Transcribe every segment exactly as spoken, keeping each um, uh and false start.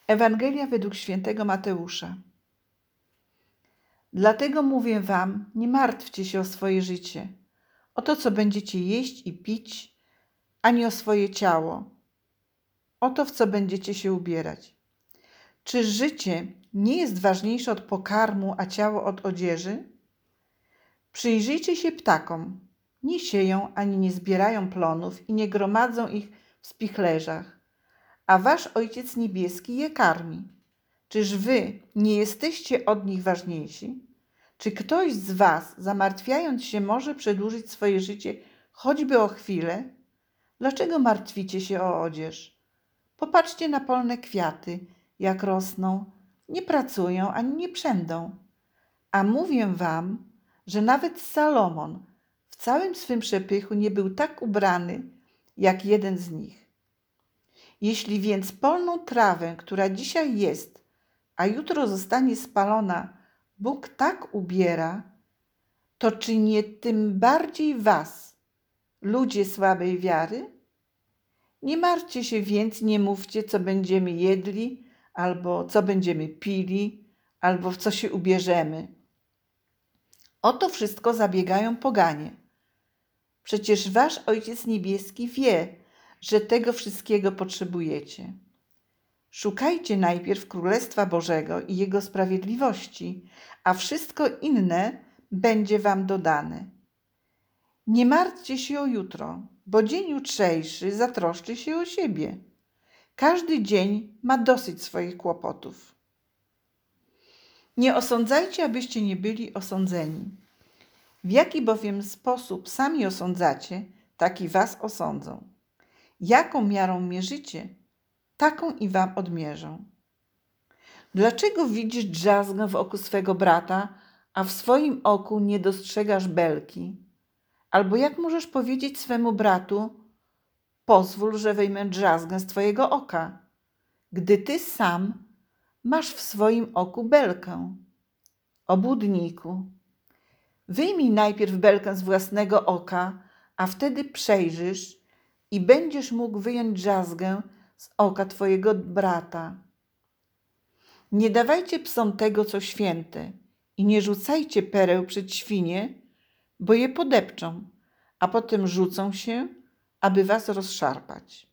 Ewangelia według świętego Mateusza. Dlatego mówię wam, nie martwcie się o swoje życie, o to, co będziecie jeść i pić, ani o swoje ciało, o to, w co będziecie się ubierać. Czy życie nie jest ważniejsze od pokarmu, a ciało od odzieży? Przyjrzyjcie się ptakom. Nie sieją ani nie zbierają plonów i nie gromadzą ich w spichlerzach, a wasz Ojciec Niebieski je karmi. Czyż wy nie jesteście od nich ważniejsi? Czy ktoś z was, zamartwiając się, może przedłużyć swoje życie choćby o chwilę? Dlaczego martwicie się o odzież? Popatrzcie na polne kwiaty, jak rosną, nie pracują ani nie przędą. A mówię wam, że nawet Salomon w całym swym przepychu nie był tak ubrany, jak jeden z nich. Jeśli więc polną trawę, która dzisiaj jest, a jutro zostanie spalona, Bóg tak ubiera, to czy nie tym bardziej was, ludzie słabej wiary? Nie martwcie się więc, nie mówcie, co będziemy jedli, albo co będziemy pili, albo w co się ubierzemy. O to wszystko zabiegają poganie. Przecież wasz Ojciec Niebieski wie, że tego wszystkiego potrzebujecie. Szukajcie najpierw Królestwa Bożego i Jego sprawiedliwości, a wszystko inne będzie wam dodane. Nie martwcie się o jutro, bo dzień jutrzejszy zatroszczy się o siebie. Każdy dzień ma dosyć swoich kłopotów. Nie osądzajcie, abyście nie byli osądzeni. W jaki bowiem sposób sami osądzacie, tak i was osądzą. Jaką miarą mierzycie, taką i wam odmierzą. Dlaczego widzisz drzazgę w oku swego brata, a w swoim oku nie dostrzegasz belki? Albo jak możesz powiedzieć swemu bratu, pozwól, że wyjmę drzazgę z twojego oka, gdy ty sam masz w swoim oku belkę? Obłudniku, wyjmij najpierw belkę z własnego oka, a wtedy przejrzysz i będziesz mógł wyjąć drzazgę z oka twojego brata. Nie dawajcie psom tego, co święte, i nie rzucajcie pereł przed świnie, bo je podepczą, a potem rzucą się, aby was rozszarpać.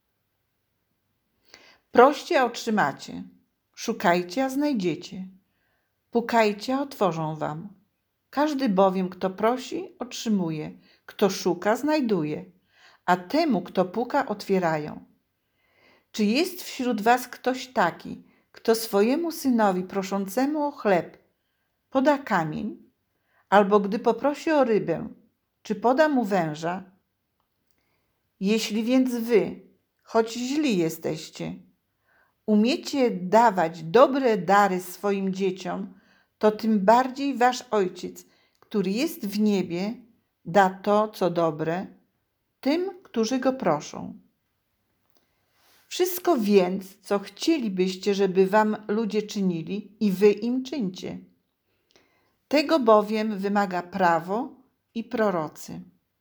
Proście, a otrzymacie. Szukajcie, a znajdziecie. Pukajcie, a otworzą wam. Każdy bowiem, kto prosi, otrzymuje. Kto szuka, znajduje. A temu, kto puka, otwierają. Czy jest wśród was ktoś taki, kto swojemu synowi proszącemu o chleb poda kamień, albo gdy poprosi o rybę, czy poda mu węża? Jeśli więc wy, choć źli jesteście, umiecie dawać dobre dary swoim dzieciom, to tym bardziej wasz Ojciec, który jest w niebie, da to, co dobre, tym, którzy go proszą. Wszystko więc, co chcielibyście, żeby wam ludzie czynili, i wy im czyńcie. Tego bowiem wymaga prawo i prorocy.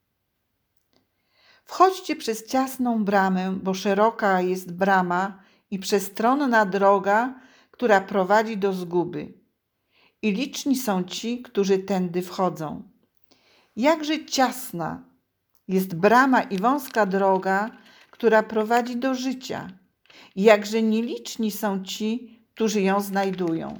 Wchodźcie przez ciasną bramę, bo szeroka jest brama i przestronna droga, która prowadzi do zguby. I liczni są ci, którzy tędy wchodzą. Jakże ciasna jest brama i wąska droga, która prowadzi do życia. I jakże nieliczni są ci, którzy ją znajdują.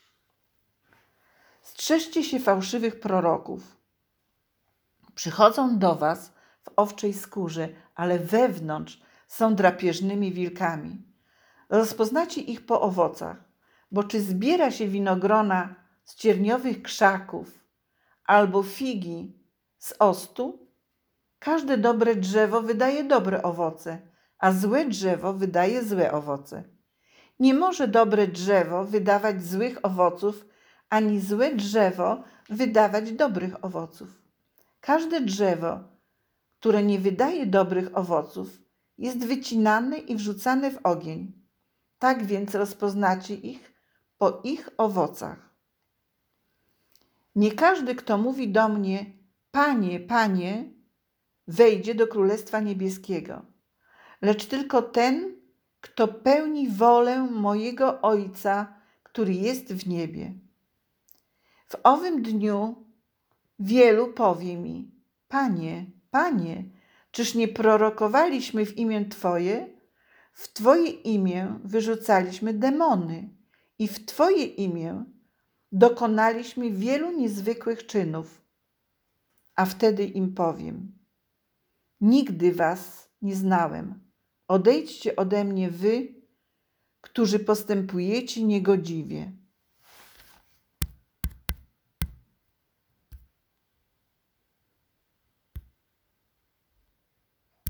Strzeżcie się fałszywych proroków. Przychodzą do was w owczej skórze, ale wewnątrz są drapieżnymi wilkami. Rozpoznacie ich po owocach, bo czy zbiera się winogrona z cierniowych krzaków albo figi z ostu? Każde dobre drzewo wydaje dobre owoce, a złe drzewo wydaje złe owoce. Nie może dobre drzewo wydawać złych owoców, ani złe drzewo wydawać dobrych owoców. Każde drzewo, które nie wydaje dobrych owoców, jest wycinane i wrzucane w ogień. Tak więc rozpoznacie ich po ich owocach. Nie każdy, kto mówi do mnie, Panie, Panie, wejdzie do Królestwa Niebieskiego, lecz tylko ten, kto pełni wolę mojego Ojca, który jest w niebie. W owym dniu wielu powie mi: Panie, Panie, czyż nie prorokowaliśmy w imię Twoje? W Twoje imię wyrzucaliśmy demony i w Twoje imię dokonaliśmy wielu niezwykłych czynów. A wtedy im powiem: Nigdy was nie znałem. Odejdźcie ode mnie wy, którzy postępujecie niegodziwie.